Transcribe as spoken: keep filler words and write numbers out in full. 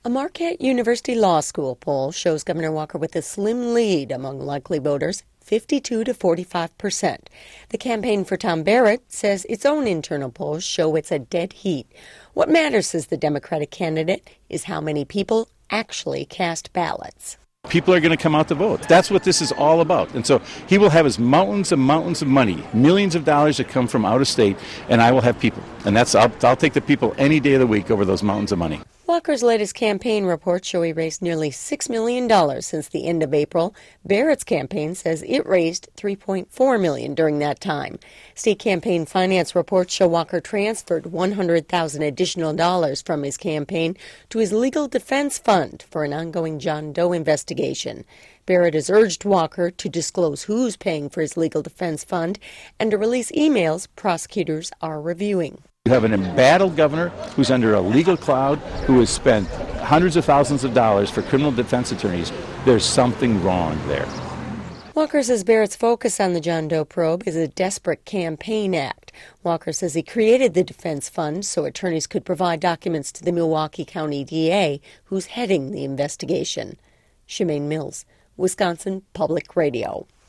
A Marquette University Law School poll shows Governor Walker with a slim lead among likely voters, fifty-two to forty-five percent. The campaign for Tom Barrett says its own internal polls show it's a dead heat. What matters, says the Democratic candidate, is how many people actually cast ballots. People are going to come out to vote. That's what this is all about. And so he will have his mountains and mountains of money, millions of dollars that come from out of state, and I will have people. And that's I'll, I'll take the people any day of the week over those mountains of money. Walker's latest campaign reports show he raised nearly six million dollars since the end of April. Barrett's campaign says it raised three point four million dollars during that time. State campaign finance reports show Walker transferred one hundred thousand dollars additional dollars from his campaign to his legal defense fund for an ongoing John Doe investigation. Barrett has urged Walker to disclose who's paying for his legal defense fund and to release emails prosecutors are reviewing. You have an embattled governor who's under a legal cloud, who has spent hundreds of thousands of dollars for criminal defense attorneys. There's something wrong there. Walker says Barrett's focus on the John Doe probe is a desperate campaign act. Walker says he created the defense fund so attorneys could provide documents to the Milwaukee County D A, who's heading the investigation. Shemaine Mills, Wisconsin Public Radio.